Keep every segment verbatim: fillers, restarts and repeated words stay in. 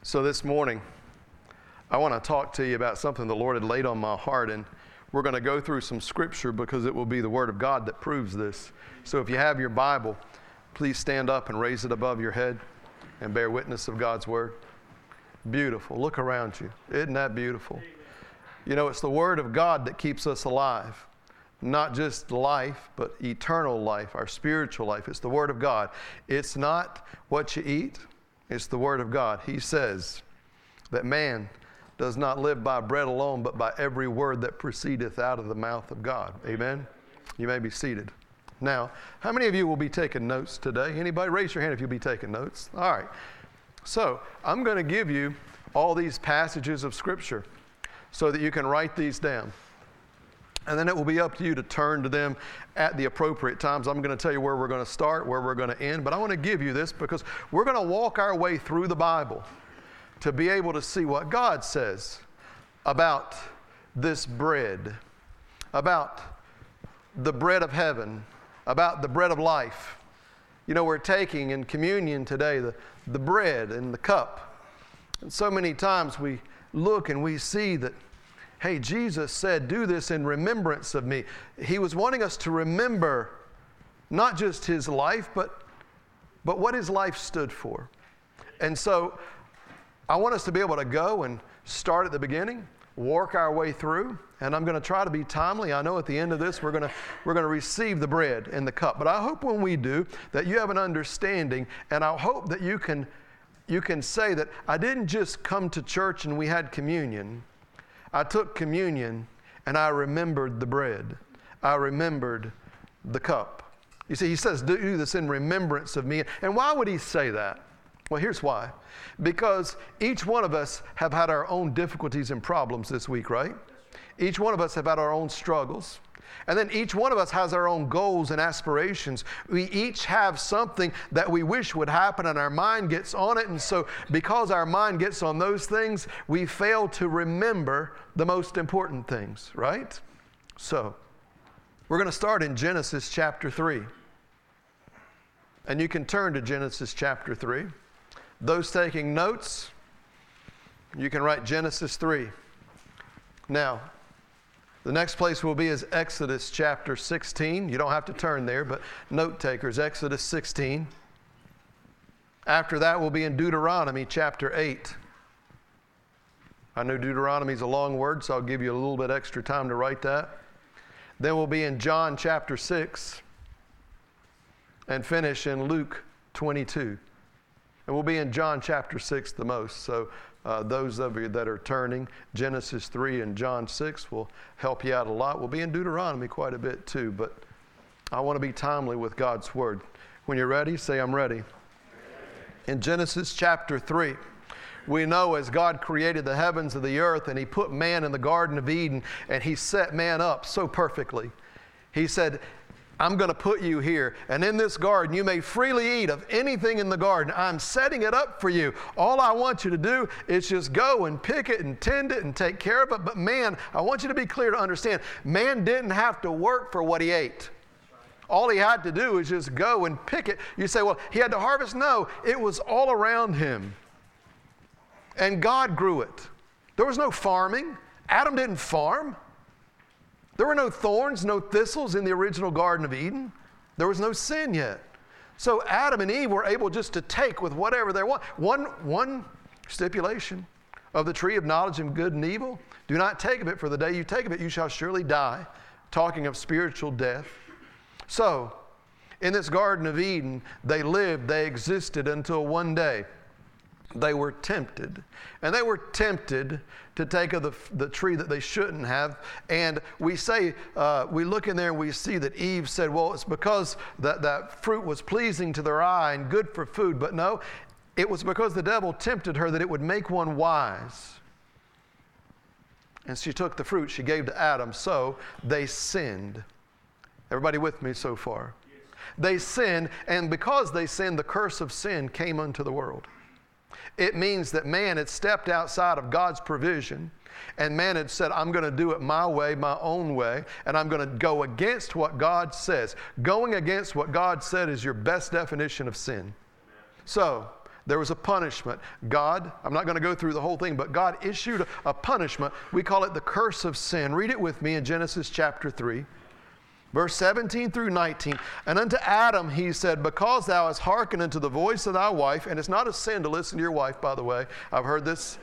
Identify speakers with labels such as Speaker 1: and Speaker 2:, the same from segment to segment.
Speaker 1: So this morning, I want to talk to you about something the Lord had laid on my heart, and we're going to go through some scripture because it will be the Word of God that proves this. So if you have your Bible, please stand up and raise it above your head and bear witness of God's Word. Beautiful. Look around you. Isn't that beautiful? You know, it's the Word of God that keeps us alive. Not just life, but eternal life, our spiritual life. It's the Word of God. It's not what you eat. It's the Word of God. He says that man does not live by bread alone, but by every word that proceedeth out of the mouth of God. Amen? You may be seated. Now, how many of you will be taking notes today? Anybody? Raise your hand if you'll be taking notes. All right. So, I'm going to give you all these passages of Scripture so that you can write these down. And then it will be up to you to turn to them at the appropriate times. I'm going to tell you where we're going to start, where we're going to end. But I want to give you this because we're going to walk our way through the Bible to be able to see what God says about this bread, about the bread of heaven, about the bread of life. You know, we're taking in communion today the, the bread and the cup. And so many times we look and we see that, hey, Jesus said, do this in remembrance of me. He was wanting us to remember not just his life, but, but what his life stood for. And so I want us to be able to go and start at the beginning, work our way through, and I'm going to try to be timely. I know at the end of this we're going to we're going to receive the bread and the cup. But I hope when we do that you have an understanding, and I hope that you can you can say that I didn't just come to church and we had communion. I took communion and I remembered the bread. I remembered the cup. You see, he says, do this in remembrance of me. And why would he say that? Well, here's why. Because each one of us have had our own difficulties and problems this week, right? Each one of us have had our own struggles. And then each one of us has our own goals and aspirations. We each have something that we wish would happen, and our mind gets on it. And so because our mind gets on those things, we fail to remember the most important things, right? So we're going to start in Genesis chapter three. And you can turn to Genesis chapter three. Those taking notes, you can write Genesis three. Now, the next place will be is Exodus chapter sixteen. You don't have to turn there, but note takers, Exodus sixteen. After that, we'll be in Deuteronomy chapter eight. I know Deuteronomy is a long word, so I'll give you a little bit extra time to write that. Then we'll be in John chapter six and finish in Luke twenty-two. And we'll be in John chapter six the most. So uh, those of you that are turning, Genesis three and John six will help you out a lot. We'll be in Deuteronomy quite a bit too, but I want to be timely with God's Word. When you're ready, say, I'm ready. In Genesis chapter three, we know as God created the heavens and the earth, and he put man in the Garden of Eden, and he set man up so perfectly. He said, I'm going to put you here, and in this garden you may freely eat of anything in the garden. I'm setting it up for you. All I want you to do is just go and pick it and tend it and take care of it. But man, I want you to be clear to understand, man didn't have to work for what he ate. All he had to do is just go and pick it. You say, well, he had to harvest. No, it was all around him. And God grew it. There was no farming. Adam didn't farm. There were no thorns, no thistles in the original Garden of Eden. There was no sin yet. So Adam and Eve were able just to take with whatever they want. One, one stipulation of the tree of knowledge of good and evil. Do not take of it, for the day you take of it, you shall surely die. Talking of spiritual death. So, in this Garden of Eden, they lived, they existed until one day they were tempted. And they were tempted to take of the, the tree that they shouldn't have. And we say, uh, we look in there and we see that Eve said, well, it's because that, that fruit was pleasing to their eye and good for food. But no, it was because the devil tempted her that it would make one wise. And she took the fruit she gave to Adam, so they sinned. Everybody with me so far? Yes. They sinned, and because they sinned, the curse of sin came unto the world. It means that man had stepped outside of God's provision, and man had said, I'm going to do it my way, my own way, and I'm going to go against what God says. Going against what God said is your best definition of sin. So There was a punishment. God, I'm not going to go through the whole thing, but God issued a, a punishment. We call it the curse of sin. Read it with me in Genesis chapter three, verse seventeen through nineteen. And unto Adam he said, because thou hast hearkened unto the voice of thy wife, and it's not a sin to listen to your wife, by the way. I've heard this.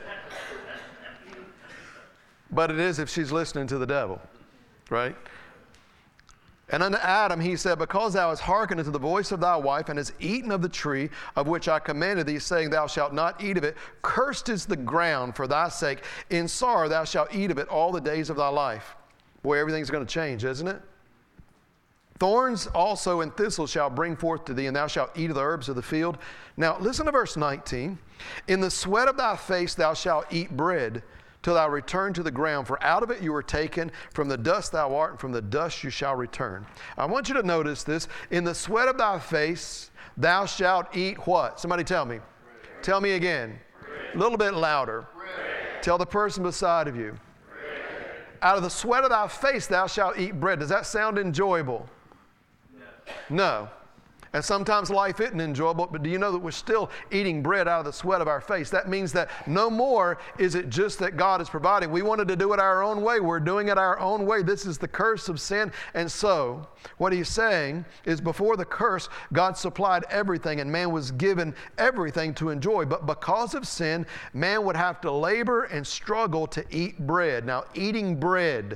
Speaker 1: But it is if she's listening to the devil, right? And unto Adam he said, because thou hast hearkened unto the voice of thy wife, and hast eaten of the tree of which I commanded thee, saying, thou shalt not eat of it, cursed is the ground for thy sake. In sorrow thou shalt eat of it all the days of thy life. Boy, everything's going to change, isn't it? Thorns also and thistles shall bring forth to thee, and thou shalt eat of the herbs of the field. Now listen to verse nineteen. In the sweat of thy face thou shalt eat bread, till thou return to the ground, for out of it you were taken, from the dust thou art, and from the dust you shall return. I want you to notice this. In the sweat of thy face thou shalt eat what? Somebody tell me. Bread. Tell me again. Bread. A little bit louder. Bread. Tell the person beside of you. Bread. Out of the sweat of thy face thou shalt eat bread. Does that sound enjoyable? No. No. And sometimes life isn't enjoyable, but do you know that we're still eating bread out of the sweat of our face? That means that no more is it just that God is providing. We wanted to do it our own way. We're doing it our own way. This is the curse of sin. And so what he's saying is before the curse, God supplied everything and man was given everything to enjoy. But because of sin, man would have to labor and struggle to eat bread. Now, eating bread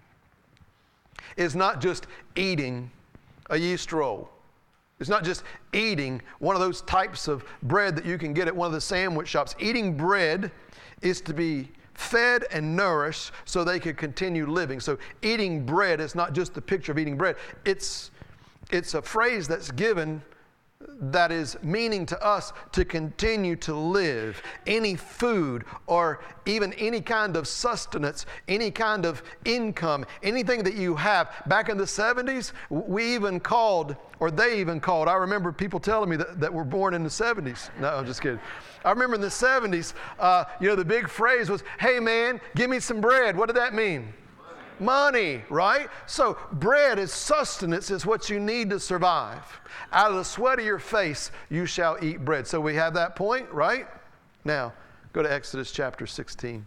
Speaker 1: is not just eating a yeast roll. It's not just eating one of those types of bread that you can get at one of the sandwich shops. Eating bread is to be fed and nourished so they could continue living. So eating bread is not just the picture of eating bread. It's, it's a phrase that's given that is meaning to us to continue to live. Any food or even any kind of sustenance, any kind of income, anything that you have. Back in the seventies, we even called, or they even called, I remember people telling me that, that were born in the seventies. No, I'm just kidding. I remember in the seventies, uh, you know, the big phrase was, hey man, give me some bread. What did that mean? Money, right? So bread is sustenance, is what you need to survive. Out of the sweat of your face, you shall eat bread. So we have that point, right? Now, go to Exodus chapter sixteen.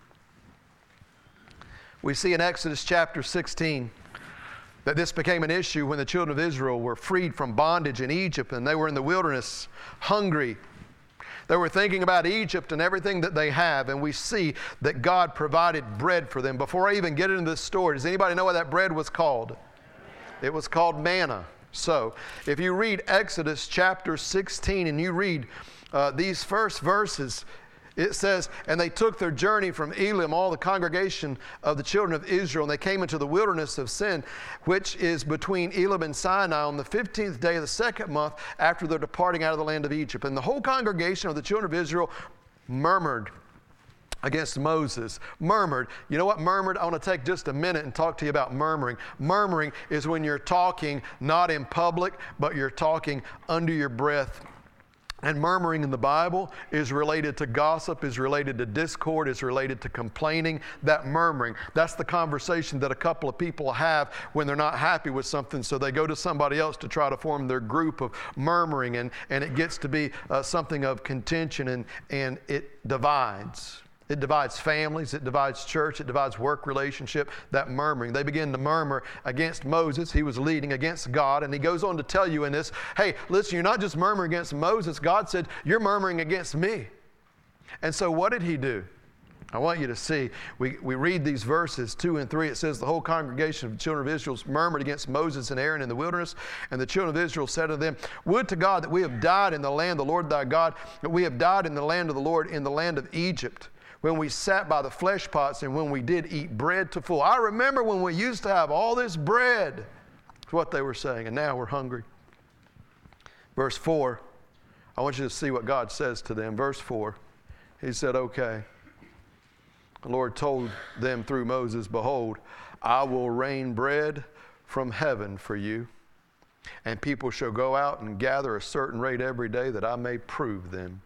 Speaker 1: We see in Exodus chapter sixteen that this became an issue when the children of Israel were freed from bondage in Egypt and they were in the wilderness, hungry. They were thinking about Egypt and everything that they have, and we see that God provided bread for them. Before I even get into this story, does anybody know what that bread was called? It was called manna. So, if you read Exodus chapter sixteen and you read uh, these first verses, it says, and they took their journey from Elim, all the congregation of the children of Israel, and they came into the wilderness of Sin, which is between Elim and Sinai, on the fifteenth day of the second month after their departing out of the land of Egypt. And the whole congregation of the children of Israel murmured against Moses. Murmured. You know what murmured? I want to take just a minute and talk to you about murmuring. Murmuring is when you're talking not in public, but you're talking under your breath. And murmuring in the Bible is related to gossip, is related to discord, is related to complaining. That murmuring, that's the conversation that a couple of people have when they're not happy with something, so they go to somebody else to try to form their group of murmuring, and, and it gets to be uh, something of contention, and, and it divides. It divides families, it divides church, it divides work relationship, that murmuring. They begin to murmur against Moses. He was leading against God, and he goes on to tell you in this, hey, listen, you're not just murmuring against Moses. God said, you're murmuring against me. And so what did he do? I want you to see, we, we read these verses two and three. It says, the whole congregation of the children of Israel murmured against Moses and Aaron in the wilderness. And the children of Israel said to them, would to God that we have died in the land of the Lord thy God, that we have died in the land of the Lord, in the land of Egypt, when we sat by the flesh pots and when we did eat bread to full. I remember when we used to have all this bread. That's what they were saying. And now we're hungry. Verse four. I want you to see what God says to them. Verse four. He said, okay. The Lord told them through Moses, behold, I will rain bread from heaven for you, and people shall go out and gather a certain rate every day, that I may prove them.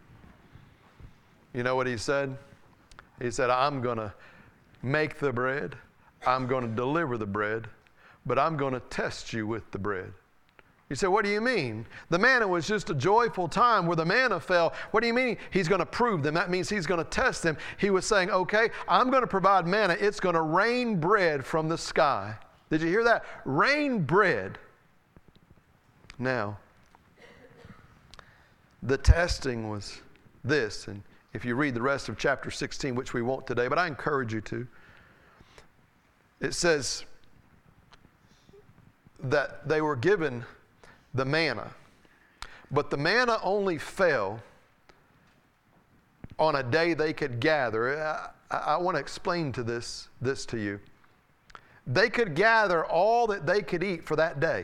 Speaker 1: You know what he said? He said, I'm going to make the bread, I'm going to deliver the bread, but I'm going to test you with the bread. You say, what do you mean? The manna was just a joyful time where the manna fell. What do you mean he's going to prove them? That means he's going to test them. He was saying, okay, I'm going to provide manna. It's going to rain bread from the sky. Did you hear that? Rain bread. Now, the testing was this, and if you read the rest of chapter sixteen, which we won't today, but I encourage you to, it says that they were given the manna, but the manna only fell on a day they could gather. I, I want to explain to this, this to you. They could gather all that they could eat for that day.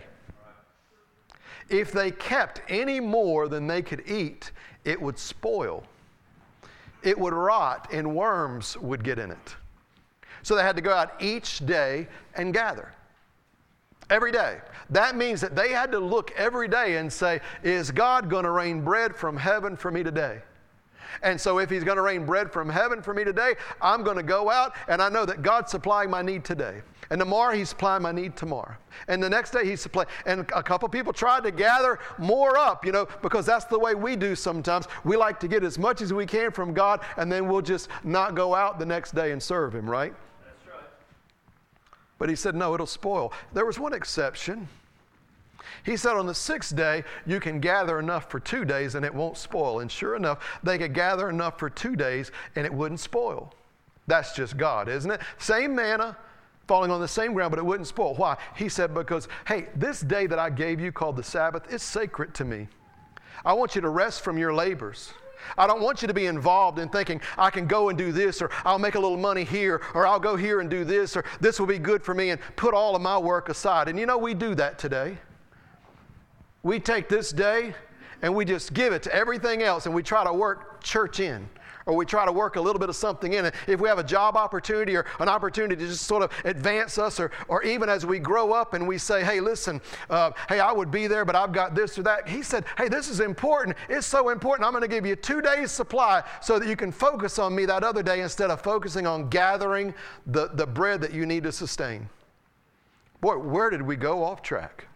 Speaker 1: If they kept any more than they could eat, it would spoil. It would rot and worms would get in it. So they had to go out each day and gather. Every day. That means that they had to look every day and say, is God going to rain bread from heaven for me today? And so if he's going to rain bread from heaven for me today, I'm going to go out and I know that God's supplying my need today. And tomorrow he's supplying my need tomorrow. And the next day he's supplying. And a couple people tried to gather more up, you know, because that's the way we do sometimes. We like to get as much as we can from God and then we'll just not go out the next day and serve him, right? But he said, no, it'll spoil. There was one exception. He said on the sixth day, you can gather enough for two days and it won't spoil. And sure enough, they could gather enough for two days and it wouldn't spoil. That's just God, isn't it? Same manna falling on the same ground, but it wouldn't spoil. Why? He said, because, hey, this day that I gave you called the Sabbath is sacred to me. I want you to rest from your labors. I don't want you to be involved in thinking, I can go and do this, or I'll make a little money here, or I'll go here and do this, or this will be good for me, and put all of my work aside. And you know, we do that today. We take this day, and we just give it to everything else, and we try to work church in, or we try to work a little bit of something in it. If we have a job opportunity or an opportunity to just sort of advance us, or, or even as we grow up and we say, hey, listen, uh, hey, I would be there, but I've got this or that. He said, hey, this is important. It's so important. I'm going to give you two days supply so that you can focus on me that other day instead of focusing on gathering the, the bread that you need to sustain. Boy, where did we go off track?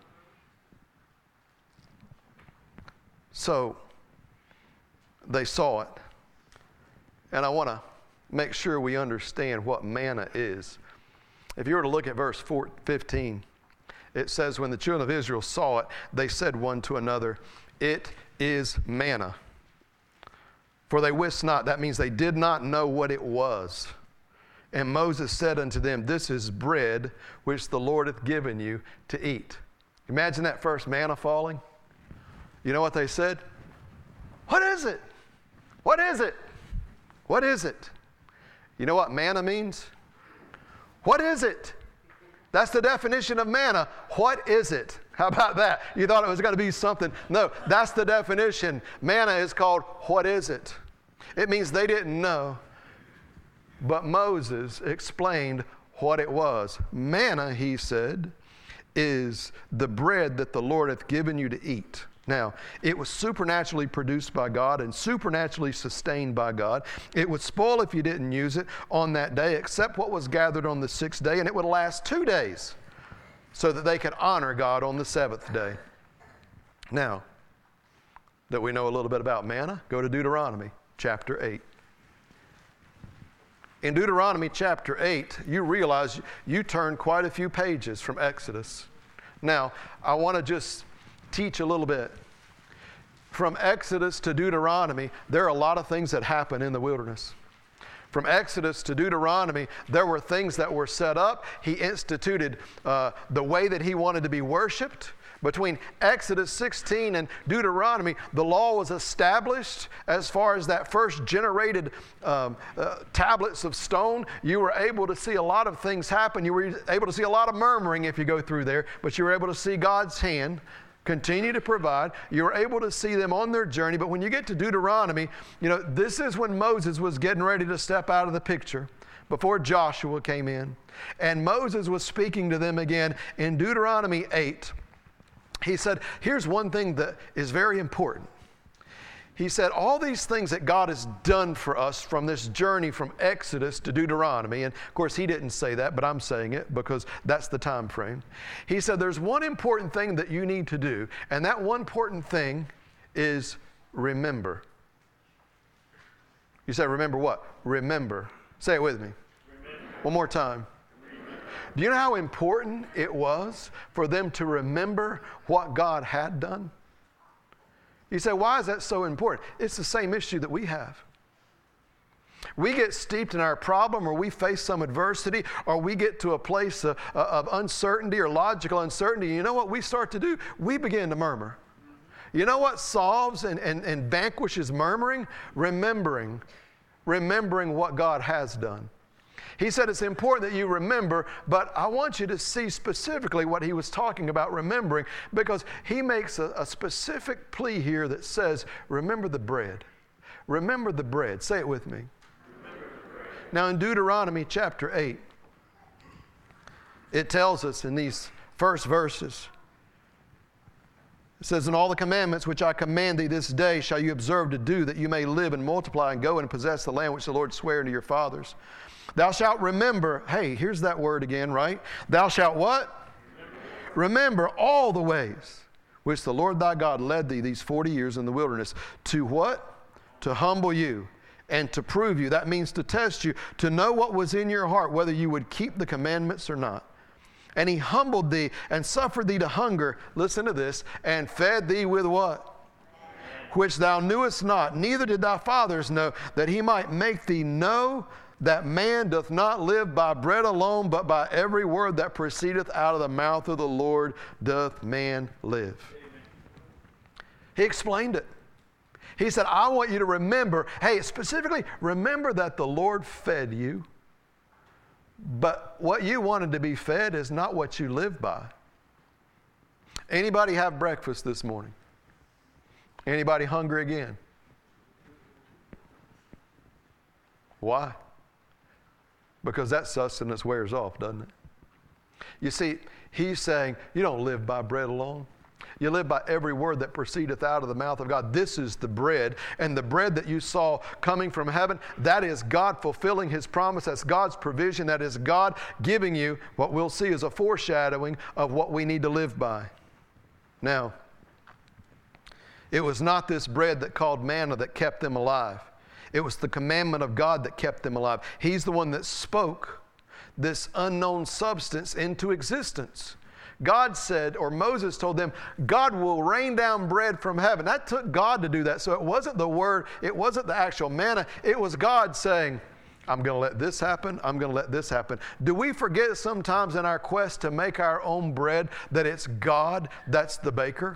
Speaker 1: So they saw it. And I want to make sure we understand what manna is. If you were to look at verse fifteen, it says, when the children of Israel saw it, they said one to another, it is manna. For they wist not, that means they did not know what it was. And Moses said unto them, this is bread which the Lord hath given you to eat. Imagine that first manna falling. You know what they said? What is it? What is it? What is it? You know what manna means? What is it? That's the definition of manna. What is it? How about that? You thought it was going to be something. No, that's the definition. Manna is called, what is it? It means they didn't know. But Moses explained what it was. Manna, he said, is the bread that the Lord hath given you to eat. Now, it was supernaturally produced by God and supernaturally sustained by God. It would spoil if you didn't use it on that day, except what was gathered on the sixth day, and it would last two days so that they could honor God on the seventh day. Now, that we know a little bit about manna, go to Deuteronomy chapter eight. In Deuteronomy chapter eight, you realize you turn quite a few pages from Exodus. Now, I want to just teach a little bit. From Exodus to Deuteronomy, there are a lot of things that happen in the wilderness. From Exodus to Deuteronomy, there were things that were set up. He instituted uh, the way that he wanted to be worshiped. Between Exodus sixteen and Deuteronomy, the law was established as far as that first generated um, uh, tablets of stone. You were able to see a lot of things happen. You were able to see a lot of murmuring if you go through there, but you were able to see God's hand continue to provide. You were able to see them on their journey. But when you get to Deuteronomy, you know, this is when Moses was getting ready to step out of the picture before Joshua came in. And Moses was speaking to them again in Deuteronomy eight. He said, here's one thing that is very important. he said, all these things that God has done for us from this journey from Exodus to Deuteronomy, and of course he didn't say that, but I'm saying it because that's the time frame. He said, there's one important thing that you need to do, and that one important thing is remember. You say, remember what? Remember. Say it with me. Remember. One more time. Remember. Do you know how important it was for them to remember what God had done? You say, why is that so important? It's the same issue that we have. We get steeped in our problem, or we face some adversity, or we get to a place of, of uncertainty or logical uncertainty. You know what we start to do? We begin to murmur. You know what solves and, and, and vanquishes murmuring? Remembering. Remembering what God has done. He said it's important that you remember, but I want you to see specifically what he was talking about remembering, because he makes a, a specific plea here that says, remember the bread. Remember the bread. Say it with me. Now in Deuteronomy chapter eight, it tells us in these first verses, it says, in all the commandments which I command thee this day shall you observe to do, that you may live and multiply and go and possess the land which the Lord sware unto your fathers. Thou shalt remember, hey, here's that word again, right? Thou shalt what? Remember. Remember all the ways which the Lord thy God led thee these forty years in the wilderness, to what? To humble you and to prove you. That means to test you, to know what was in your heart, whether you would keep the commandments or not. And he humbled thee and suffered thee to hunger, listen to this, and fed thee with what? Which thou knewest not, neither did thy fathers know, that he might make thee know that man doth not live by bread alone, but by every word that proceedeth out of the mouth of the Lord doth man live. Amen. He explained it. He said, I want you to remember, hey, specifically, remember that the Lord fed you. But what you wanted to be fed is not what you live by. Anybody have breakfast this morning? Anybody hungry again? Why? Because that sustenance wears off, doesn't it? You see, he's saying, you don't live by bread alone. You live by every word that proceedeth out of the mouth of God. This is the bread. And the bread that you saw coming from heaven, that is God fulfilling his promise. That's God's provision. That is God giving you what we'll see as a foreshadowing of what we need to live by. Now, it was not this bread that called manna that kept them alive. It was the commandment of God that kept them alive. He's the one that spoke this unknown substance into existence. God said, or Moses told them, God will rain down bread from heaven. That took God to do that. So it wasn't the word, it wasn't the actual manna. It was God saying, I'm going to let this happen, I'm going to let this happen. Do we forget sometimes in our quest to make our own bread that it's God that's the baker?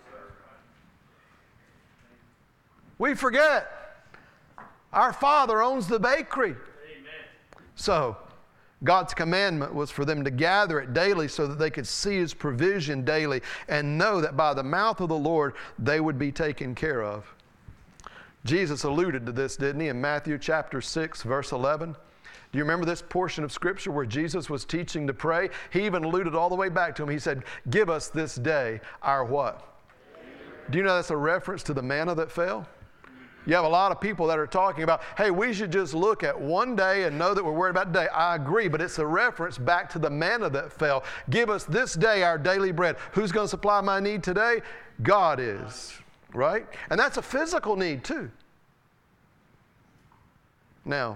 Speaker 1: We forget. Our Father owns the bakery. Amen. So, God's commandment was for them to gather it daily so that they could see his provision daily and know that by the mouth of the Lord they would be taken care of. Jesus alluded to this, didn't he, in Matthew chapter six, verse eleven? Do you remember this portion of Scripture where Jesus was teaching to pray? He even alluded all the way back to him. He said, give us this day our what? Do you know that's a reference to the manna that fell? You have a lot of people that are talking about, hey, we should just look at one day and know that we're worried about the day. I agree, but it's a reference back to the manna that fell. Give us this day our daily bread. Who's going to supply my need today? God is, right? And that's a physical need too. Now,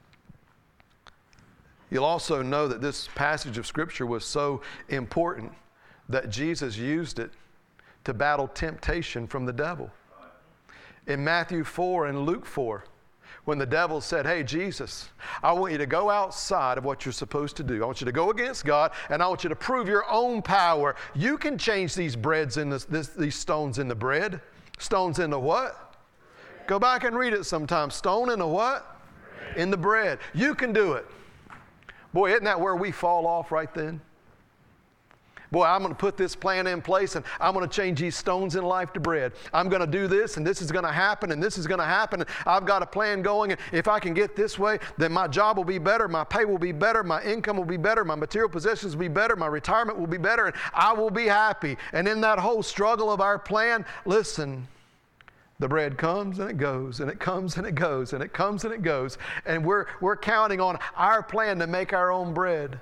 Speaker 1: you'll also know that this passage of Scripture was so important that Jesus used it to battle temptation from the devil. In Matthew four and Luke four, when the devil said, hey, Jesus, I want you to go outside of what you're supposed to do. I want you to go against God, and I want you to prove your own power. You can change these breads in this, this, these stones into bread. Stones into what? Go back and read it sometime. Stone into what? In the bread. You can do it. Boy, isn't that where we fall off right then? Boy, I'm going to put this plan in place, and I'm going to change these stones in life to bread. I'm going to do this, and this is going to happen, and this is going to happen. And I've got a plan going, and if I can get this way, then my job will be better, my pay will be better, my income will be better, my material possessions will be better, my retirement will be better, and I will be happy. And in that whole struggle of our plan, listen, The bread comes and it goes, and it comes and it goes, and it comes and it goes. And we're, we're counting on our plan to make our own bread.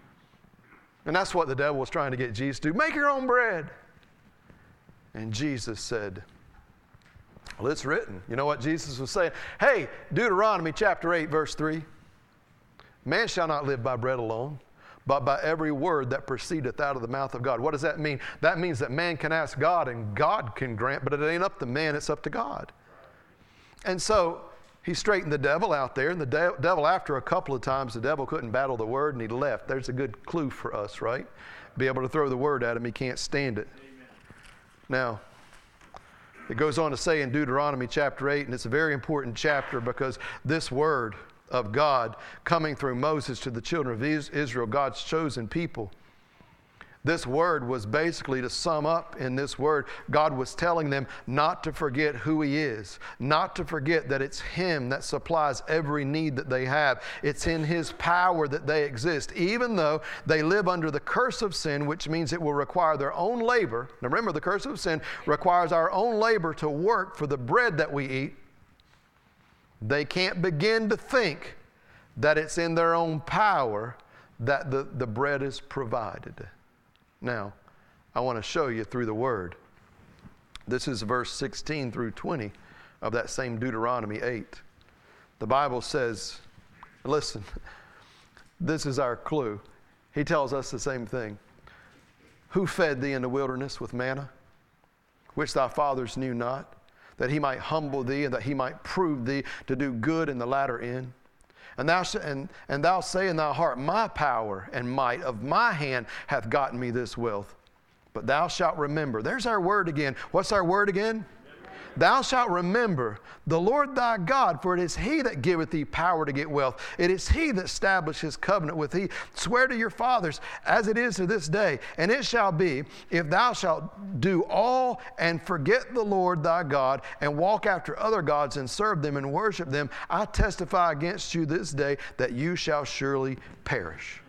Speaker 1: And that's what the devil was trying to get Jesus to do. Make your own bread. And Jesus said, well, it's written. You know what Jesus was saying? Hey, Deuteronomy chapter eight, verse three. Man shall not live by bread alone, but by every word that proceedeth out of the mouth of God. What does that mean? That means that man can ask God and God can grant, but it ain't up to man, it's up to God. And so he straightened the devil out there, and the de- devil, after a couple of times, the devil couldn't battle the word and he left. There's a good clue for us, right? Be able to throw the word at him, he can't stand it. Amen. Now, it goes on to say in Deuteronomy chapter eight, and it's a very important chapter because this word of God coming through Moses to the children of Israel, God's chosen people. This word was basically, to sum up in this word, God was telling them not to forget who He is, not to forget that it's Him that supplies every need that they have. It's in His power that they exist, even though they live under the curse of sin, which means it will require their own labor. Now remember, the curse of sin requires our own labor to work for the bread that we eat. They can't begin to think that it's in their own power that the, the bread is provided. Now, I want to show you through the Word. This is verse sixteen through twenty of that same Deuteronomy eight. The Bible says, listen, this is our clue. He tells us the same thing. Who fed thee in the wilderness with manna, which thy fathers knew not, that He might humble thee and that He might prove thee to do good in the latter end? And thou, sh- and, and thou say in thy heart, my power and might of my hand hath gotten me this wealth. But thou shalt remember. There's our word again. What's our word again? Thou shalt remember the Lord thy God, for it is He that giveth thee power to get wealth. It is He that established His covenant with thee. Swear to your fathers, as it is to this day. And it shall be, if thou shalt do all and forget the Lord thy God, and walk after other gods and serve them and worship them, I testify against you this day that you shall surely perish.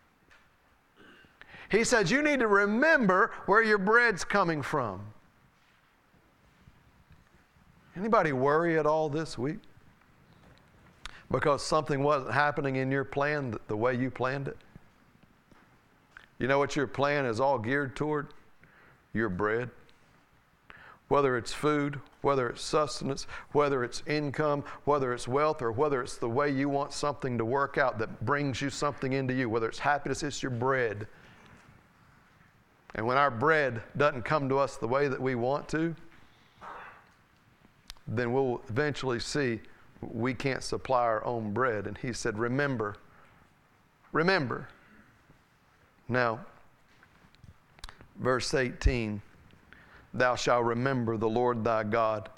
Speaker 1: He says you need to remember where your bread's coming from. Anybody worry at all this week because something wasn't happening in your plan the way you planned it? You know what your plan is all geared toward? Your bread. Whether it's food, whether it's sustenance, whether it's income, whether it's wealth, or whether it's the way you want something to work out that brings you something into you, whether it's happiness, it's your bread. And when our bread doesn't come to us the way that we want to, then we'll eventually see we can't supply our own bread. And He said, remember, remember. Now, verse eighteen, thou shalt remember the Lord thy God.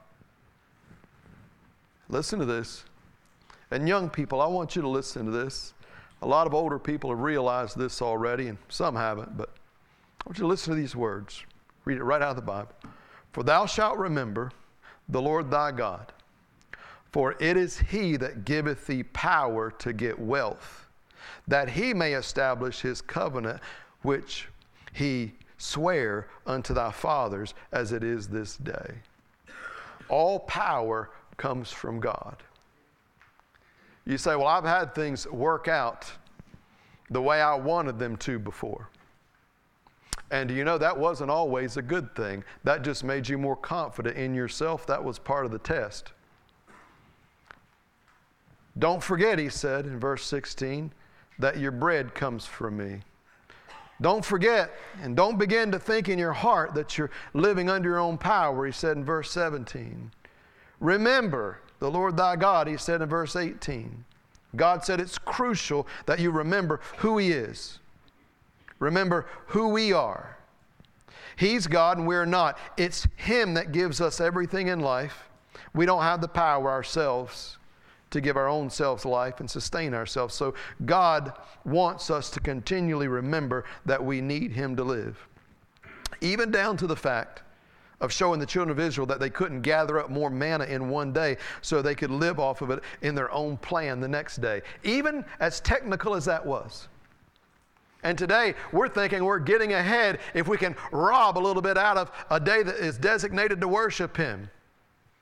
Speaker 1: Listen to this. And young people, I want you to listen to this. A lot of older people have realized this already, and some haven't, but I want you to listen to these words. Read it right out of the Bible. For thou shalt remember the Lord thy God, for it is He that giveth thee power to get wealth, that He may establish His covenant, which He sware unto thy fathers, as it is this day. All power comes from God. You say, well, I've had things work out the way I wanted them to before. And you know, that wasn't always a good thing. That just made you more confident in yourself. That was part of the test. Don't forget, He said in verse sixteen, that your bread comes from me. Don't forget, and don't begin to think in your heart that you're living under your own power, He said in verse seventeen. Remember the Lord thy God, He said in verse eighteen. God said it's crucial that you remember who He is. Remember who we are. He's God and we're not. It's Him that gives us everything in life. We don't have the power ourselves to give our own selves life and sustain ourselves. So God wants us to continually remember that we need Him to live. Even down to the fact of showing the children of Israel that they couldn't gather up more manna in one day so they could live off of it in their own plan the next day. Even as technical as that was. And today, we're thinking we're getting ahead if we can rob a little bit out of a day that is designated to worship Him.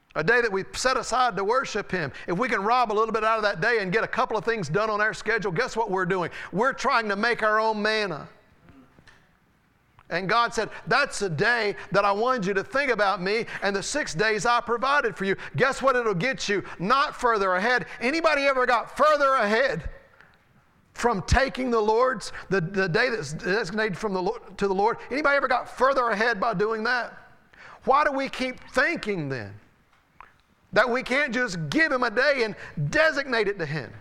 Speaker 1: A day that we set aside to worship Him. If we can rob a little bit out of that day and get a couple of things done on our schedule, guess what we're doing? We're trying to make our own manna. And God said, that's a day that I wanted you to think about me, and the six days I provided for you. Guess what it'll get you? Not further ahead. Anybody ever got further ahead from taking the Lord's, the, the day that's designated from the Lord, to the Lord? Anybody ever got further ahead by doing that? Why do we keep thinking then that we can't just give Him a day and designate it to Him?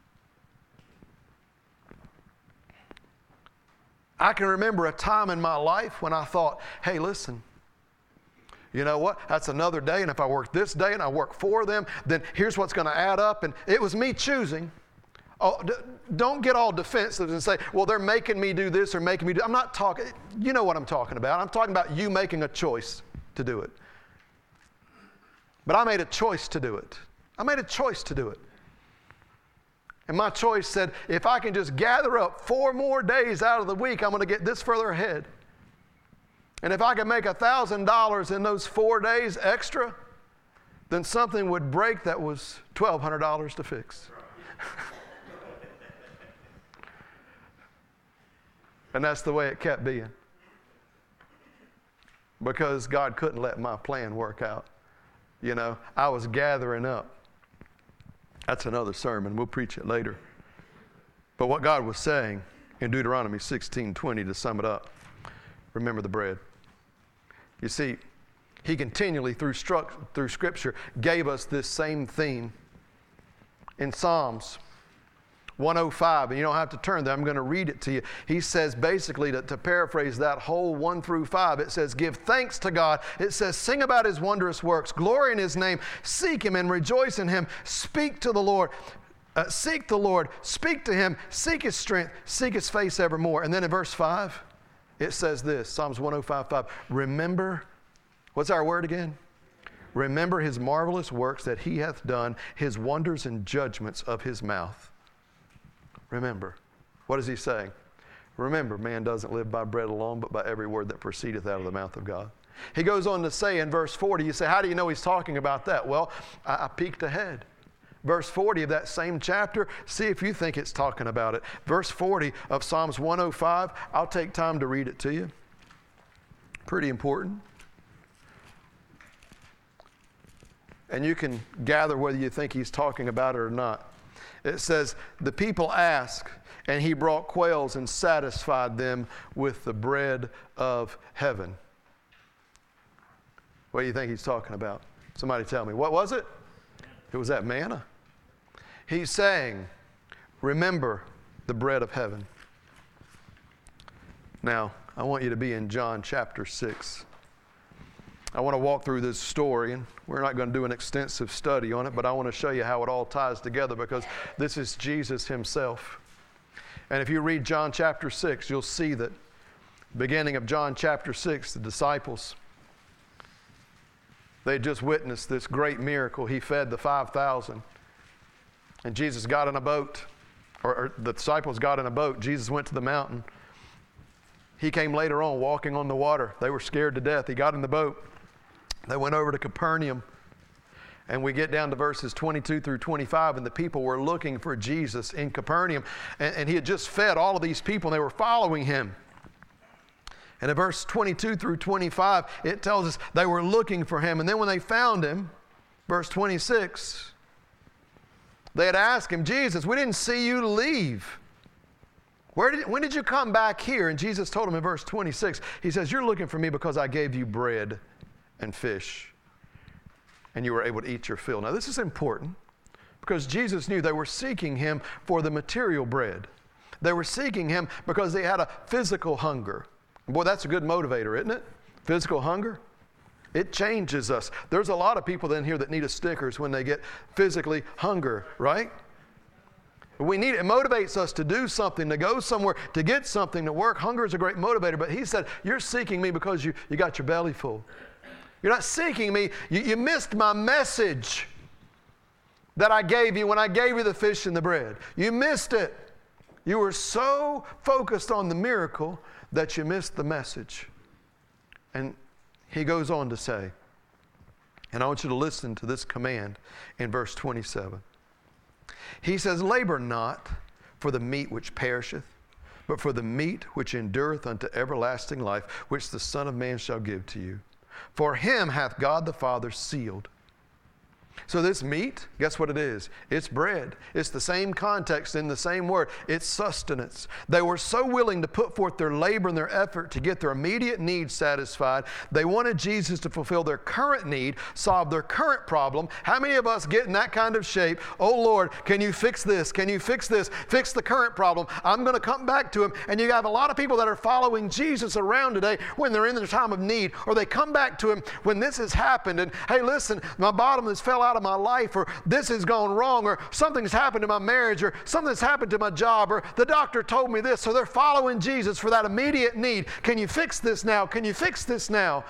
Speaker 1: I can remember a time in my life when I thought, hey, listen, you know what? That's another day, and if I work this day and I work for them, then here's what's going to add up. And it was me choosing. Oh, d- don't get all defensive and say, well, they're making me do this or making me do. I'm not talking, you know what I'm talking about. I'm talking about you making a choice to do it. But I made a choice to do it. I made a choice to do it. And my choice said, if I can just gather up four more days out of the week, I'm going to get this further ahead. And if I can make one thousand dollars in those four days extra, then something would break that was twelve hundred dollars to fix. And that's the way it kept being. Because God couldn't let my plan work out. You know, I was gathering up. That's another sermon. We'll preach it later. But what God was saying in Deuteronomy sixteen twenty, to sum it up, remember the bread. You see, He continually through, stru- through Scripture gave us this same theme. In Psalms one oh five, and you don't have to turn there, I'm going to read it to you. He says basically, to, to paraphrase that whole one through five, it says, give thanks to God. It says, sing about His wondrous works, glory in His name, seek Him and rejoice in Him, speak to the Lord, uh, seek the Lord, speak to Him, seek His strength, seek His face evermore. And then in verse five, it says this, Psalms one oh five five, remember, what's our word again? Remember His marvelous works that He hath done, His wonders and judgments of His mouth. Remember. What is He saying? Remember, man doesn't live by bread alone, but by every word that proceedeth out of the mouth of God. He goes on to say in verse forty, you say, how do you know He's talking about that? Well, I, I peeked ahead. Verse forty of that same chapter, see if you think it's talking about it. Verse forty of Psalms one oh five, I'll take time to read it to you. Pretty important. And you can gather whether you think He's talking about it or not. It says, the people asked, and He brought quails and satisfied them with the bread of heaven. What do you think He's talking about? Somebody tell me. What was it? It was that manna. He's saying, remember the bread of heaven. Now, I want you to be in John chapter six. I want to walk through this story, and we're not going to do an extensive study on it, but I want to show you how it all ties together, because this is Jesus Himself. And if you read John chapter six, you'll see that beginning of John chapter six, the disciples, they had just witnessed this great miracle. He fed the five thousand, and Jesus got in a boat, or, or the disciples got in a boat. Jesus went to the mountain. He came later on walking on the water. They were scared to death. He got in the boat. They went over to Capernaum, and we get down to verses twenty-two through twenty-five, and the people were looking for Jesus in Capernaum, and, and He had just fed all of these people, and they were following Him. And in verse twenty-two through twenty-five, it tells us they were looking for Him, and then when they found Him, verse twenty-six, they had asked Him, Jesus, we didn't see you leave. Where did, when did you come back here? And Jesus told them in verse twenty-six, He says, you're looking for me because I gave you bread and fish, and you were able to eat your fill. Now, this is important because Jesus knew they were seeking Him for the material bread. They were seeking Him because they had a physical hunger. Boy, that's a good motivator, isn't it? Physical hunger. It changes us. There's a lot of people in here that need a Snickers when they get physically hunger, right? We need it. It motivates us to do something, to go somewhere, to get something, to work. Hunger is a great motivator. But He said, you're seeking me because you, you got your belly full. You're not seeking me. You, you missed my message that I gave you when I gave you the fish and the bread. You missed it. You were so focused on the miracle that you missed the message. And He goes on to say, And I want you to listen to this command in verse twenty-seven. He says, labor not for the meat which perisheth, but for the meat which endureth unto everlasting life, which the Son of Man shall give to you. For him hath God the Father sealed. So this meat, guess what it is? It's bread. It's the same context in the same word. It's sustenance. They were so willing to put forth their labor and their effort to get their immediate needs satisfied. They wanted Jesus to fulfill their current need, solve their current problem. How many of us get in that kind of shape? Oh Lord, can you fix this? Can you fix this? Fix the current problem. I'm going to come back to him. And you have a lot of people that are following Jesus around today when they're in their time of need, or they come back to him when this has happened. And hey, listen, my bottom has fell out of my life, or this has gone wrong, or something's happened to my marriage, or something's happened to my job, or the doctor told me this. So they're following Jesus for that immediate need. Can you fix this now? Can you fix this now?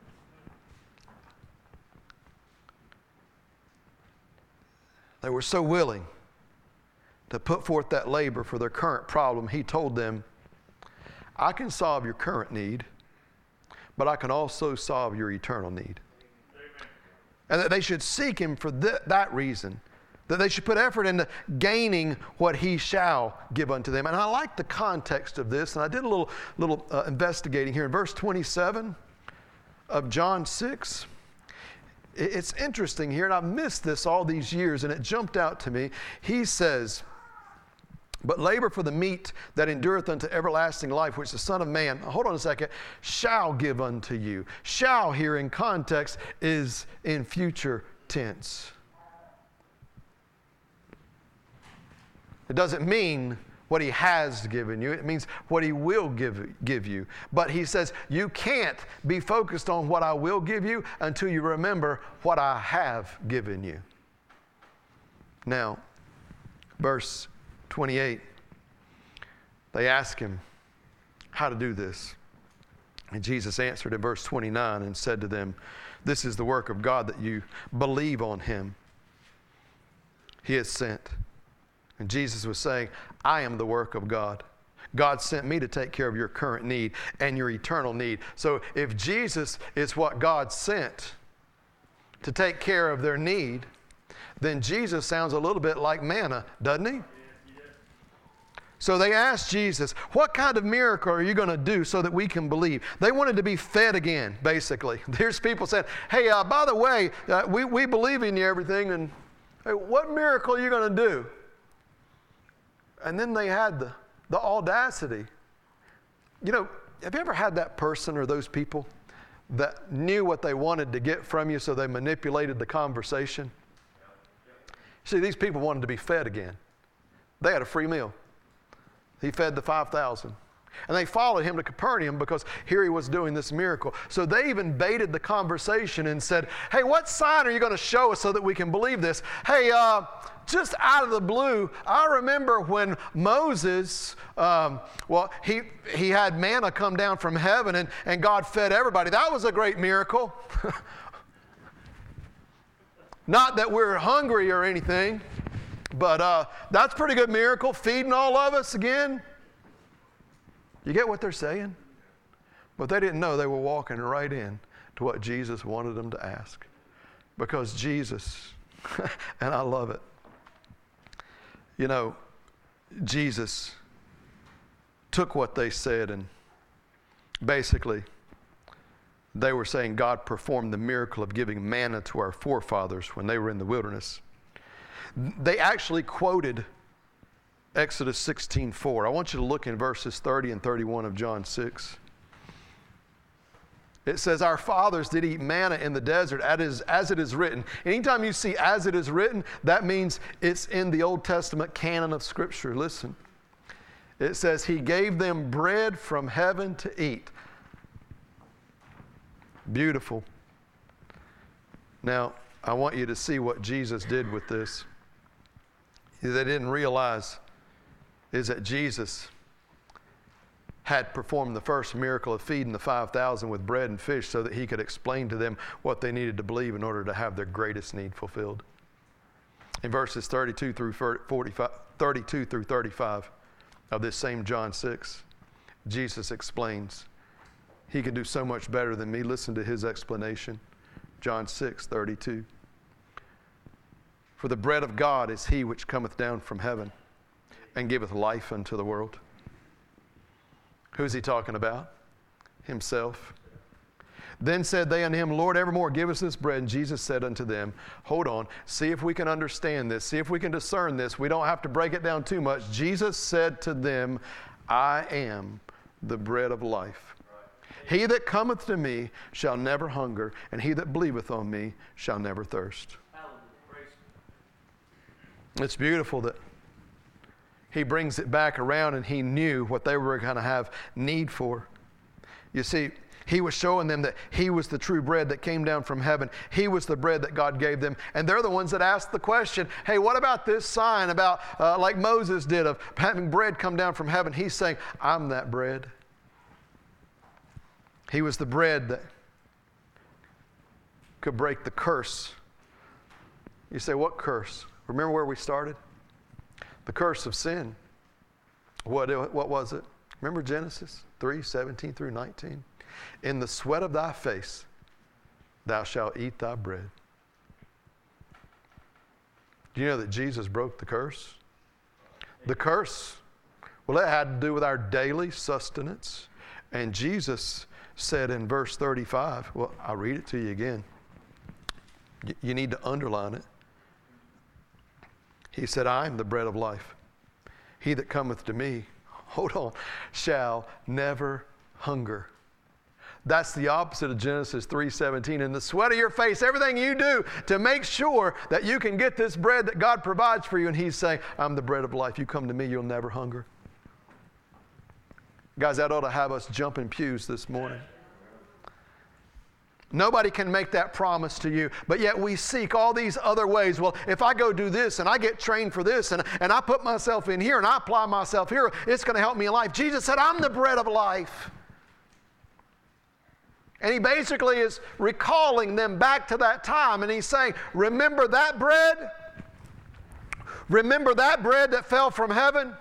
Speaker 1: They were so willing to put forth that labor for their current problem. He told them, I can solve your current need, but I can also solve your eternal need. And that they should seek him for th- that reason. That they should put effort into gaining what he shall give unto them. And I like the context of this. And I did a little, little uh, investigating here. In verse twenty-seven of John six, it's interesting here. And I've missed this all these years. And it jumped out to me. He says, but labor for the meat that endureth unto everlasting life, which the Son of Man, hold on a second, shall give unto you. Shall here in context is in future tense. It doesn't mean what he has given you. It means what he will give, give you. But he says, you can't be focused on what I will give you until you remember what I have given you. Now, verse twenty-eight, they ask him how to do this. And Jesus answered in verse twenty-nine and said to them, this is the work of God, that you believe on him he has sent. And Jesus was saying, I am the work of God. God sent me to take care of your current need and your eternal need. So if Jesus is what God sent to take care of their need, then Jesus sounds a little bit like manna, doesn't he? So they asked Jesus, what kind of miracle are you going to do so that we can believe? They wanted to be fed again, basically. There's people saying, hey, uh, by the way, uh, we, we believe in you, everything, and hey, what miracle are you going to do? And then they had the, the audacity. You know, have you ever had that person or those people that knew what they wanted to get from you, so they manipulated the conversation? See, these people wanted to be fed again. They had a free meal. He fed the five thousand. And they followed him to Capernaum because here he was doing this miracle. So they even baited the conversation and said, hey, what sign are you going to show us so that we can believe this? Hey, uh, just out of the blue, I remember when Moses, um, well, he, he had manna come down from heaven and, and God fed everybody. That was a great miracle. Not that we're hungry or anything. But uh, that's a pretty good miracle, feeding all of us again. You get what they're saying? But they didn't know they were walking right in to what Jesus wanted them to ask. Because Jesus, and I love it, you know, Jesus took what they said, and basically they were saying God performed the miracle of giving manna to our forefathers when they were in the wilderness. They actually quoted Exodus sixteen four. I want you to look in verses thirty and thirty-one of John six. It says, our fathers did eat manna in the desert as, as it is written. Anytime you see as it is written, that means it's in the Old Testament canon of Scripture. Listen. It says, he gave them bread from heaven to eat. Beautiful. Now, I want you to see what Jesus did with this. They didn't realize is that Jesus had performed the first miracle of feeding the five thousand with bread and fish so that he could explain to them what they needed to believe in order to have their greatest need fulfilled. In verses thirty-two through forty-five, thirty-two through thirty-five of this same John six, Jesus explains, he can do so much better than me. Listen to his explanation. John six thirty-two. For the bread of God is he which cometh down from heaven and giveth life unto the world. Who's he talking about? Himself. Then said they unto him, Lord, evermore give us this bread. And Jesus said unto them, hold on, see if we can understand this. See if we can discern this. We don't have to break it down too much. Jesus said to them, I am the bread of life. He that cometh to me shall never hunger, and he that believeth on me shall never thirst. It's beautiful that he brings it back around, and he knew what they were going to have need for. You see, he was showing them that he was the true bread that came down from heaven. He was the bread that God gave them. And they're the ones that asked the question, hey, what about this sign about, uh, like Moses did, of having bread come down from heaven? He's saying, I'm that bread. He was the bread that could break the curse. You say, what curse? Remember where we started? The curse of sin. What, what was it? Remember Genesis three, seventeen through nineteen? In the sweat of thy face thou shalt eat thy bread. Do you know that Jesus broke the curse? The curse, well, it had to do with our daily sustenance. And Jesus said in verse thirty-five, well, I'll read it to you again. You need to underline it. He said, I am the bread of life. He that cometh to me, hold on, shall never hunger. That's the opposite of Genesis three seventeen. In the sweat of your face, everything you do to make sure that you can get this bread that God provides for you. And he's saying, I'm the bread of life. You come to me, you'll never hunger. Guys, that ought to have us jumping pews this morning. Nobody can make that promise to you, but yet we seek all these other ways. Well, if I go do this and I get trained for this and, and I put myself in here and I apply myself here, it's going to help me in life. Jesus said, I'm the bread of life. And he basically is recalling them back to that time, and he's saying, remember that bread? Remember that bread that fell from heaven?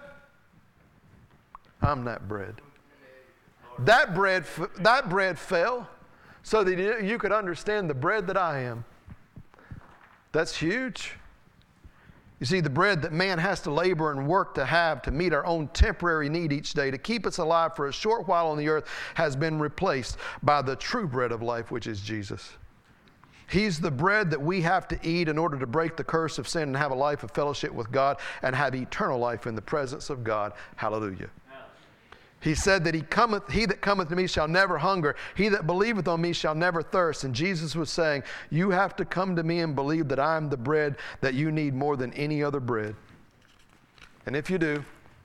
Speaker 1: I'm that bread. That bread, that bread fell so that you could understand the bread that I am. That's huge. You see, the bread that man has to labor and work to have to meet our own temporary need each day, to keep us alive for a short while on the earth, has been replaced by the true bread of life, which is Jesus. He's the bread that we have to eat in order to break the curse of sin and have a life of fellowship with God and have eternal life in the presence of God. Hallelujah. He said that he cometh, he that cometh to me shall never hunger. He that believeth on me shall never thirst. And Jesus was saying, you have to come to me and believe that I am the bread that you need more than any other bread. And if you do,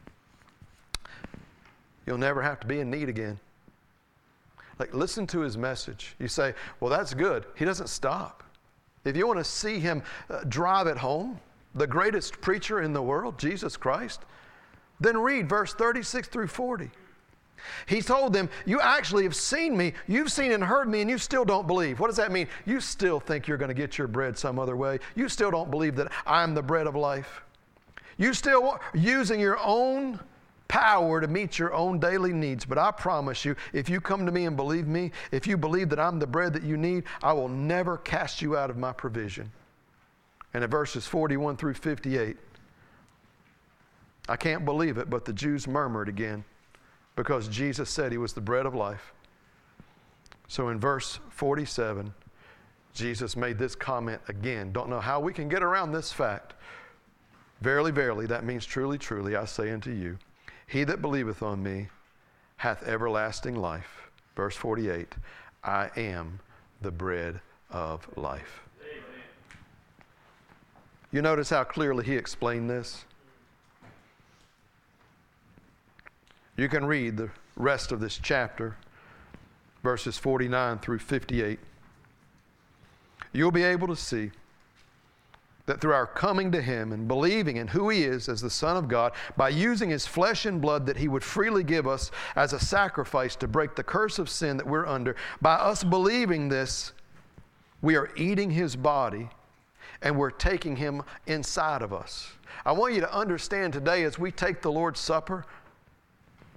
Speaker 1: you'll never have to be in need again. Like, listen to his message. You say, well, that's good. He doesn't stop. If you want to see him uh, drive it home, the greatest preacher in the world, Jesus Christ, then read verse thirty-six through forty. He told them, you actually have seen me, you've seen and heard me, and you still don't believe. What does that mean? You still think you're going to get your bread some other way. You still don't believe that I'm the bread of life. You still are using your own power to meet your own daily needs. But I promise you, if you come to me and believe me, if you believe that I'm the bread that you need, I will never cast you out of my provision. And in verses forty-one through fifty-eight, I can't believe it, but the Jews murmured again, because Jesus said he was the bread of life. So in verse forty-seven, Jesus made this comment again. Don't know how we can get around this fact. Verily, verily, that means truly, truly, I say unto you, he that believeth on me hath everlasting life. Verse forty-eight, I am the bread of life. Amen. You notice how clearly he explained this? You can read the rest of this chapter, verses forty-nine through fifty-eight. You'll be able to see that through our coming to him and believing in who he is as the Son of God, by using his flesh and blood that he would freely give us as a sacrifice to break the curse of sin that we're under, by us believing this, we are eating his body and we're taking him inside of us. I want you to understand today, as we take the Lord's Supper,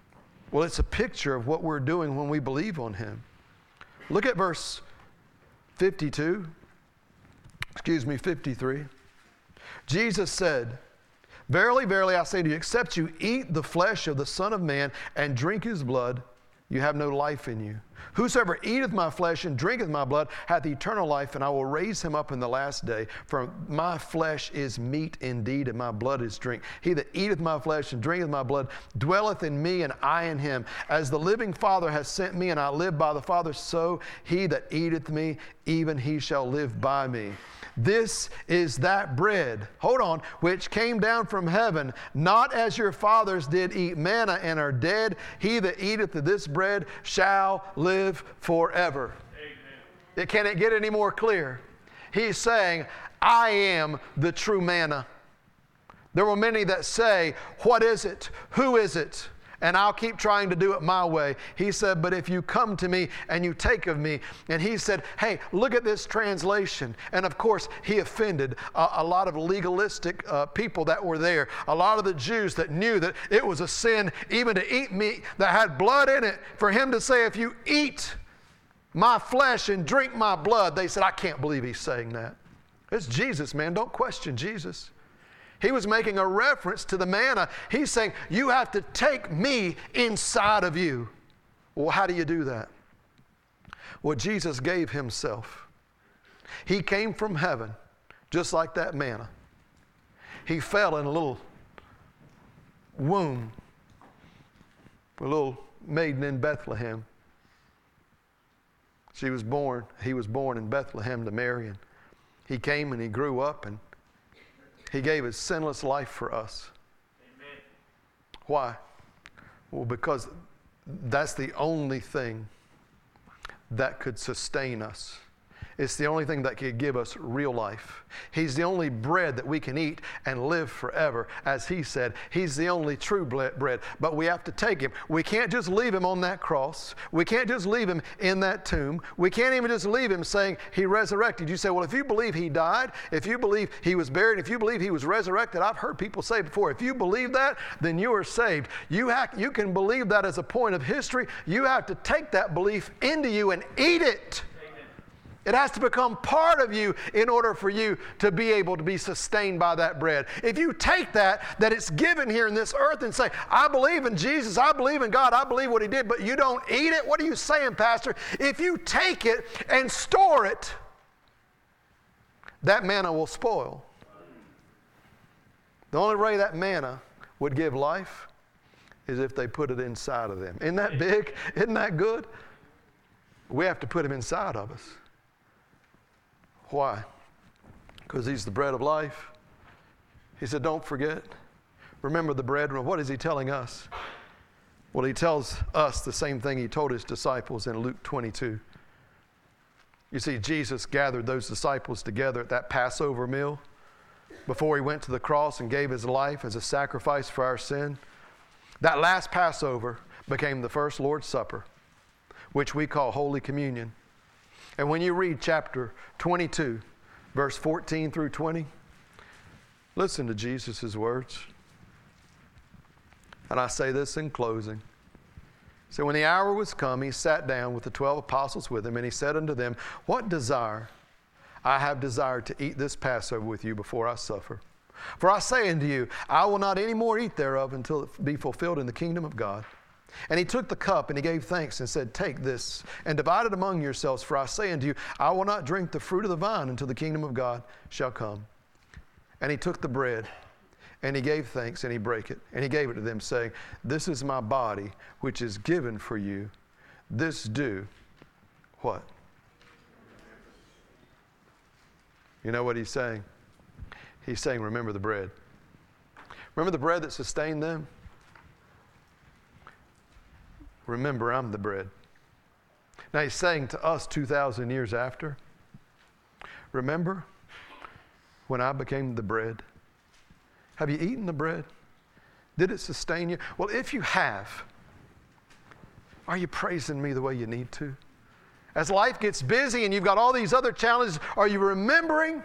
Speaker 1: well, it's a picture of what we're doing when we believe on him. Look at verse fifty-two, excuse me, fifty-three, Jesus said, verily, verily, I say to you, except you eat the flesh of the Son of Man and drink his blood, you have no life in you. Whosoever eateth my flesh and drinketh my blood hath eternal life, and I will raise him up in the last day. For my flesh is meat indeed, and my blood is drink. He that eateth my flesh and drinketh my blood dwelleth in me, and I in him. As the living Father hath sent me, and I live by the Father, so he that eateth me, even he shall live by me. This is that bread, hold on, which came down from heaven, not as your fathers did eat manna and are dead. He that eateth of this bread shall live forever. Amen. It can't get any more clear. He's saying, I am the true manna. There were many that say, what is it? Who is it? And I'll keep trying to do it my way. He said, but if you come to me and you take of me. And he said, hey, look at this translation. And of course, he offended a, a lot of legalistic uh, people that were there. A lot of the Jews that knew that it was a sin even to eat meat that had blood in it. For him to say, if you eat my flesh and drink my blood, they said, I can't believe he's saying that. It's Jesus, man. Don't question Jesus. He was making a reference to the manna. He's saying, you have to take me inside of you. Well, how do you do that? Well, Jesus gave himself. He came from heaven, just like that manna. He fell in a little womb, a little maiden in Bethlehem. She was born, he was born in Bethlehem to Mary. And he came and he grew up and he gave his sinless life for us. Amen. Why? Well, because that's the only thing that could sustain us. It's the only thing that could give us real life. He's the only bread that we can eat and live forever. As he said, he's the only true bread. But we have to take him. We can't just leave him on that cross. We can't just leave him in that tomb. We can't even just leave him saying he resurrected. You say, well, if you believe he died, if you believe he was buried, if you believe he was resurrected, I've heard people say before, if you believe that, then you are saved. You, have, you can believe that as a point of history. You have to take that belief into you and eat it. It has to become part of you in order for you to be able to be sustained by that bread. If you take that, that it's given here in this earth and say, I believe in Jesus, I believe in God, I believe what he did, but you don't eat it, what are you saying, Pastor? If you take it and store it, that manna will spoil. The only way that manna would give life is if they put it inside of them. Isn't that big? Isn't that good? We have to put him inside of us. Why? Because he's the bread of life. He said, don't forget. Remember the bread. What is he telling us? Well, he tells us the same thing he told his disciples in Luke twenty-two. You see, Jesus gathered those disciples together at that Passover meal before he went to the cross and gave his life as a sacrifice for our sin. That last Passover became the first Lord's Supper, which we call Holy Communion. And when you read chapter twenty-two, verse fourteen through twenty, listen to Jesus' words. And I say this in closing. So when the hour was come, he sat down with the twelve apostles with him, and he said unto them, what desire? I have desired to eat this Passover with you before I suffer. For I say unto you, I will not any more eat thereof until it be fulfilled in the kingdom of God. And he took the cup and he gave thanks and said, take this and divide it among yourselves. For I say unto you, I will not drink the fruit of the vine until the kingdom of God shall come. And he took the bread and he gave thanks and he brake it. And he gave it to them saying, this is my body which is given for you. This do what? You know what he's saying? He's saying, remember the bread. Remember the bread that sustained them? Remember, I'm the bread. Now he's saying to us two thousand years after, remember when I became the bread? Have you eaten the bread? Did it sustain you? Well, if you have, are you praising me the way you need to? As life gets busy and you've got all these other challenges, are you remembering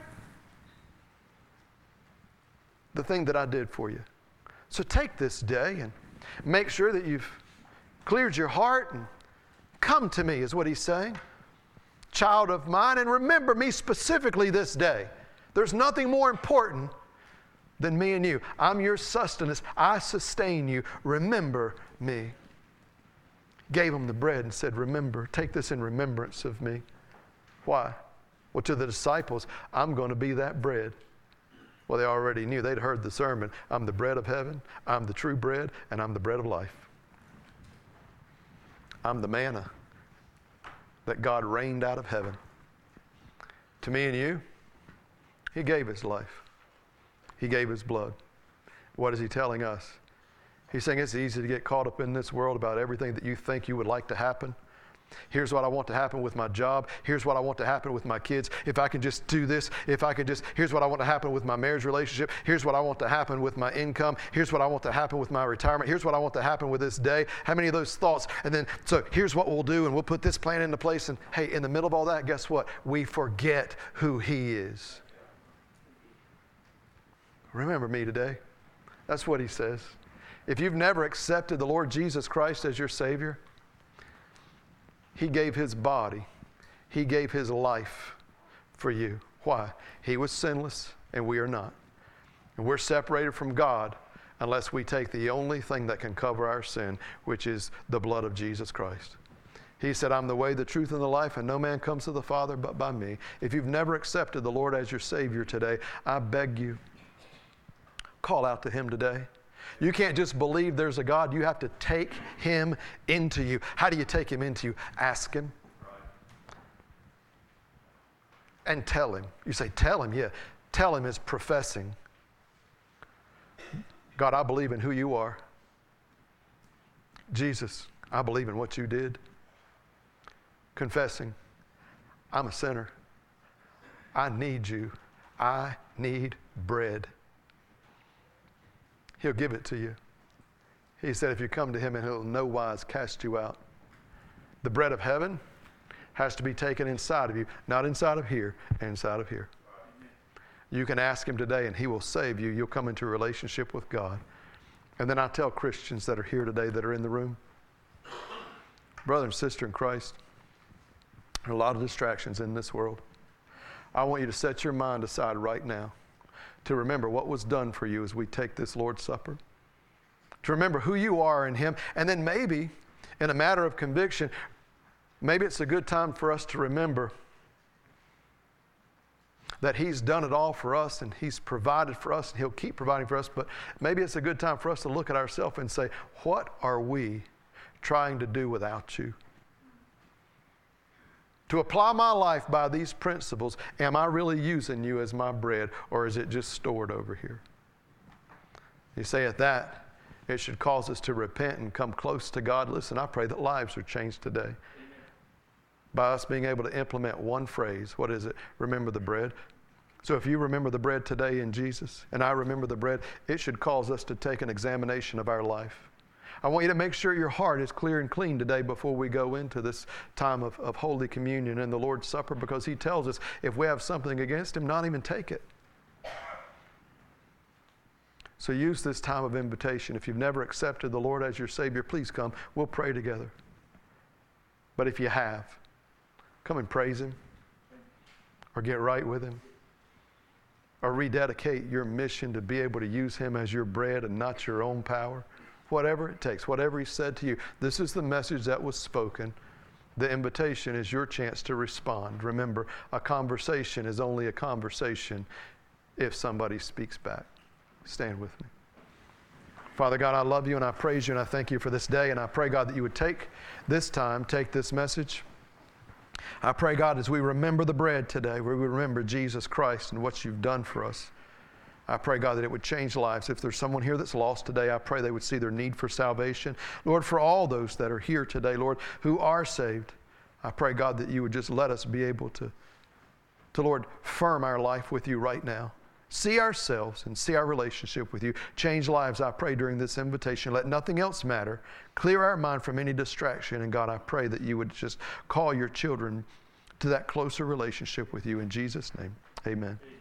Speaker 1: the thing that I did for you? So take this day and make sure that you've cleared your heart and come to me is what he's saying. child of mine, and remember me specifically this day. There's nothing more important than me and you. I'm your sustenance. I sustain you. Remember me. Gave them the bread and said, remember, take this in remembrance of me. Why? Well, to the disciples, I'm going to be that bread. Well, they already knew. They'd heard the sermon. I'm the bread of heaven. I'm the true bread, and I'm the bread of life. I'm the manna that God rained out of heaven. To me and you, He gave His life. He gave His blood. What is He telling us? He's saying it's easy to get caught up in this world about everything that you think you would like to happen. Here's what I want to happen with my job. Here's what I want to happen with my kids. If I can just do this, if I can just, here's what I want to happen with my marriage relationship. Here's what I want to happen with my income. Here's what I want to happen with my retirement. Here's what I want to happen with this day. How many of those thoughts? And then, so here's what we'll do, and we'll put this plan into place. And hey, in the middle of all that, guess what? We forget who He is. Remember me today. That's what He says. If you've never accepted the Lord Jesus Christ as your Savior, He gave His body. He gave His life for you. Why? He was sinless and we are not. And we're separated from God unless we take the only thing that can cover our sin, which is the blood of Jesus Christ. He said, I'm the way, the truth, and the life, and no man comes to the Father but by me. If you've never accepted the Lord as your Savior today, I beg you, call out to Him today. You can't just believe there's a God. You have to take Him into you. How do you take Him into you? Ask Him. And tell Him. You say, tell Him? Yeah. Tell Him is professing. God, I believe in who You are. Jesus, I believe in what You did. Confessing, I'm a sinner. I need You. I need bread. He'll give it to you. He said, if you come to Him, and He'll no wise cast you out. The bread of heaven has to be taken inside of you, not inside of here, inside of here. You can ask Him today, and He will save you. You'll come into a relationship with God. And then I tell Christians that are here today, that are in the room, brother and sister in Christ, there are a lot of distractions in this world. I want you to set your mind aside right now to remember what was done for you as we take this Lord's Supper. To remember who you are in Him. And then maybe, in a matter of conviction, maybe it's a good time for us to remember that He's done it all for us and He's provided for us and He'll keep providing for us. But maybe it's a good time for us to look at ourselves and say, what are we trying to do without You? To apply my life by these principles, am I really using You as my bread, or is it just stored over here? You say at that, it should cause us to repent and come close to God. Listen, I pray that lives are changed today. Amen. By us being able to implement one phrase. What is it? Remember the bread. So if you remember the bread today in Jesus, and I remember the bread, it should cause us to take an examination of our life. I want you to make sure your heart is clear and clean today before we go into this time of, of Holy Communion and the Lord's Supper, because He tells us if we have something against Him, not even take it. So use this time of invitation. If you've never accepted the Lord as your Savior, please come. We'll pray together. But if you have, come and praise Him, or get right with Him, or rededicate your mission to be able to use Him as your bread and not your own power. Whatever it takes, whatever He said to you. This is the message that was spoken. The invitation is your chance to respond. Remember, a conversation is only a conversation if somebody speaks back. Stand with me. Father God, I love You and I praise You and I thank You for this day, and I pray, God, that You would take this time, take this message. I pray, God, as we remember the bread today, we would remember Jesus Christ and what You've done for us. I pray, God, that it would change lives. If there's someone here that's lost today, I pray they would see their need for salvation. Lord, for all those that are here today, Lord, who are saved, I pray, God, that You would just let us be able to, to, Lord, firm our life with You right now. See ourselves and see our relationship with You. Change lives, I pray, during this invitation. Let nothing else matter. Clear our mind from any distraction. And God, I pray that You would just call Your children to that closer relationship with You. In Jesus' name, amen.